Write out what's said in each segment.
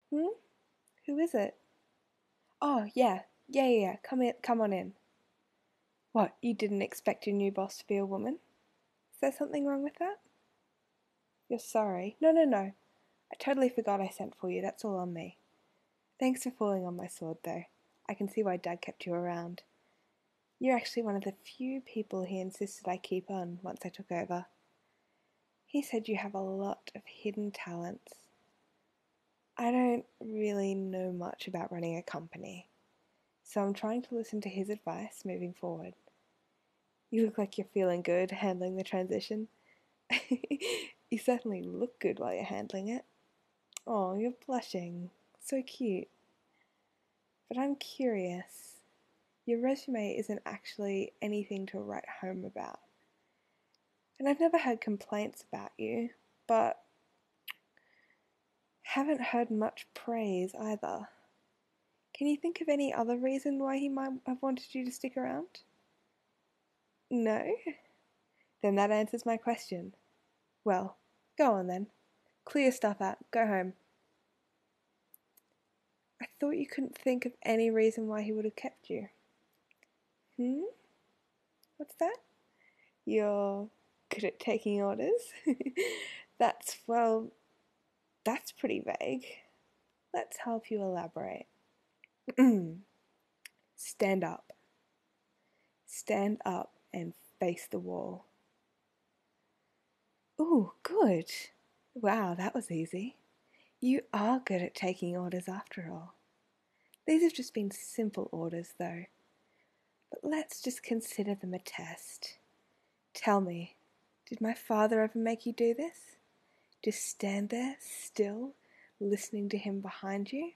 Hmm? Who is it? Oh, yeah. Yeah. Come on in. What, you didn't expect your new boss to be a woman? Is there something wrong with that? You're sorry. No. I totally forgot I sent for you. That's all on me. Thanks for falling on my sword, though. I can see why Dad kept you around. You're actually one of the few people he insisted I keep on once I took over. He said you have a lot of hidden talents. I don't really know much about running a company, so I'm trying to listen to his advice moving forward. You look like you're feeling good handling the transition. You certainly look good while you're handling it. Oh, you're blushing. So cute. But I'm curious. Your resume isn't actually anything to write home about. And I've never had complaints about you, but haven't heard much praise either. Can you think of any other reason why he might have wanted you to stick around? No? Then that answers my question. Well, go on then. Clear stuff out. Go home. I thought you couldn't think of any reason why he would have kept you. Hmm? What's that? You're good at taking orders? Well, that's pretty vague. Let's help you elaborate. Stand up. Stand up and face the wall. Ooh, good. Wow, that was easy. You are good at taking orders after all. These have just been simple orders, though. But let's just consider them a test. Tell me, did my father ever make you do this? Just stand there, still, listening to him behind you?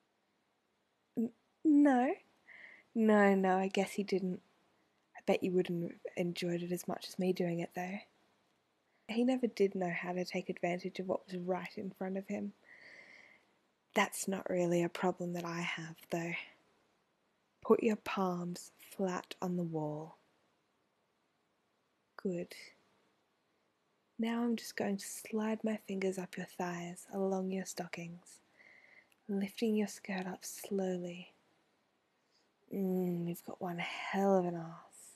No. No, I guess he didn't. I bet you wouldn't have enjoyed it as much as me doing it, though. He never did know how to take advantage of what was right in front of him. That's not really a problem that I have, though. Put your palms flat on the wall. Good. Now I'm just going to slide my fingers up your thighs, along your stockings, lifting your skirt up slowly. You've got one hell of an ass.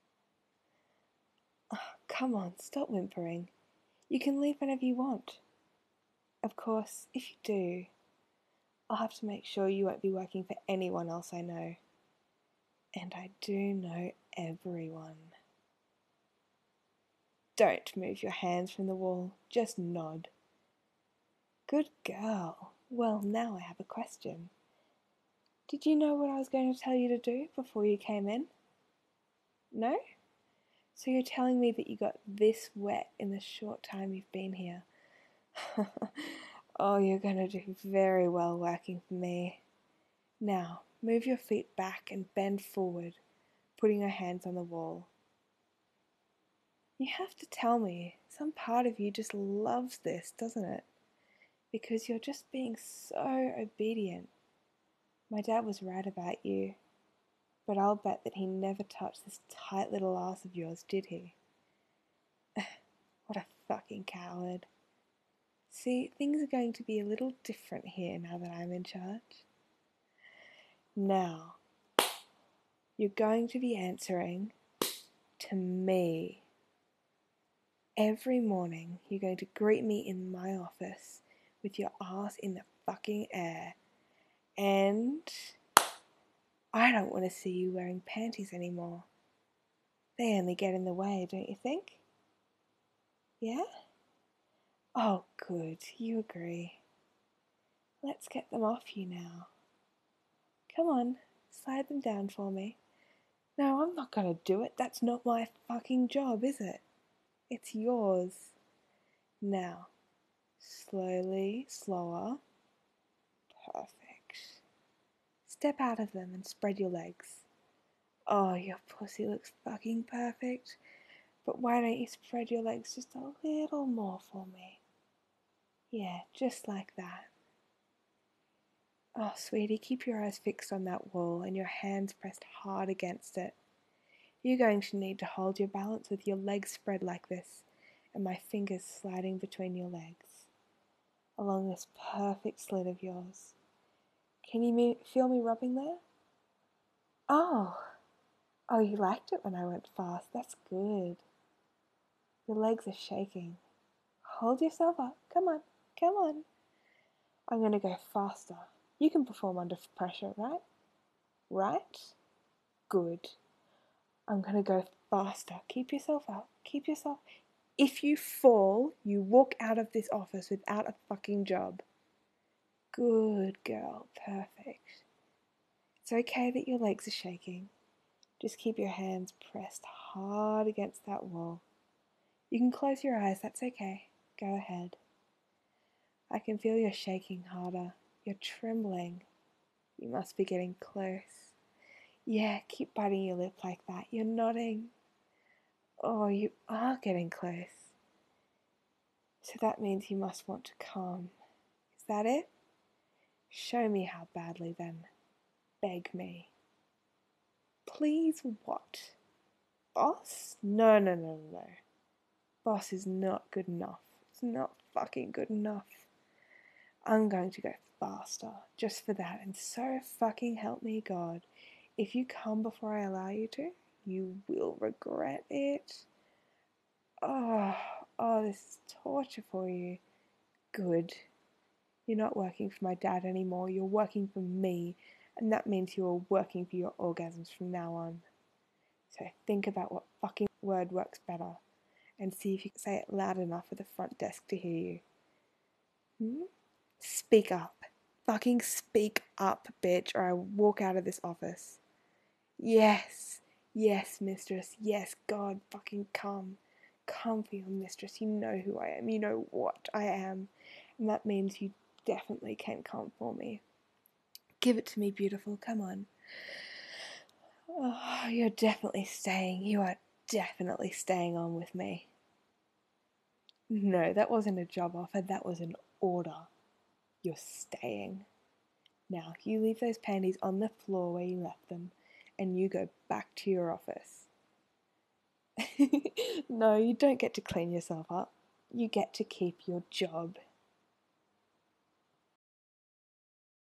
Oh, come on, stop whimpering. You can leave whenever you want. Of course, if you do, I'll have to make sure you won't be working for anyone else I know. And I do know everyone. Don't move your hands from the wall, just nod. Good girl. Well, now I have a question. Did you know what I was going to tell you to do before you came in? No? So you're telling me that you got this wet in the short time you've been here? Oh, you're going to do very well working for me. Now, move your feet back and bend forward, putting your hands on the wall. You have to tell me, some part of you just loves this, doesn't it? Because you're just being so obedient. My dad was right about you, but I'll bet that he never touched this tight little ass of yours, did he? What a fucking coward. See, things are going to be a little different here now that I'm in charge. Now, you're going to be answering to me. Every morning, you're going to greet me in my office with your ass in the fucking air. And I don't want to see you wearing panties anymore. They only get in the way, don't you think? Yeah? Oh, good, you agree. Let's get them off you now. Come on, slide them down for me. No, I'm not gonna do it. That's not my fucking job, is it? It's yours. Now, slowly, slower. Perfect. Step out of them and spread your legs. Oh, your pussy looks fucking perfect. But why don't you spread your legs just a little more for me? Yeah, just like that. Oh, sweetie, keep your eyes fixed on that wall and your hands pressed hard against it. You're going to need to hold your balance with your legs spread like this and my fingers sliding between your legs. along this perfect slit of yours. Can you feel me rubbing there? Oh, you liked it when I went fast. That's good. Your legs are shaking. Hold yourself up. Come on, come on. I'm going to go faster. You can perform under pressure, right? Right? Good. I'm going to go faster. Keep yourself up. Keep yourself. If you fall, you walk out of this office without a fucking job. Good girl. Perfect. It's okay that your legs are shaking. Just keep your hands pressed hard against that wall. You can close your eyes. That's okay. Go ahead. I can feel you're shaking harder. You're trembling. You must be getting close. Yeah, keep biting your lip like that. You're nodding. Oh, you are getting close. So that means you must want to come. Is that it? Show me how badly then. Beg me. Please what? Boss? No. Boss is not good enough. It's not fucking good enough. I'm going to go faster, just for that, and so fucking help me God. If you come before I allow you to, you will regret it. Oh, this is torture for you. Good. You're not working for my dad anymore, you're working for me, and that means you're working for your orgasms from now on. So think about what fucking word works better, and see if you can say it loud enough for the front desk to hear you. Speak up. Fucking speak up, bitch, or I walk out of this office. Yes, mistress. Yes, God, fucking come. Come for your mistress. You know who I am. You know what I am. And that means you definitely can come for me. Give it to me, beautiful. Come on. Oh, you're definitely staying. You are definitely staying on with me. No, that wasn't a job offer. That was an order. You're staying. Now, you leave those panties on the floor where you left them, and you go back to your office. No, you don't get to clean yourself up. You get to keep your job.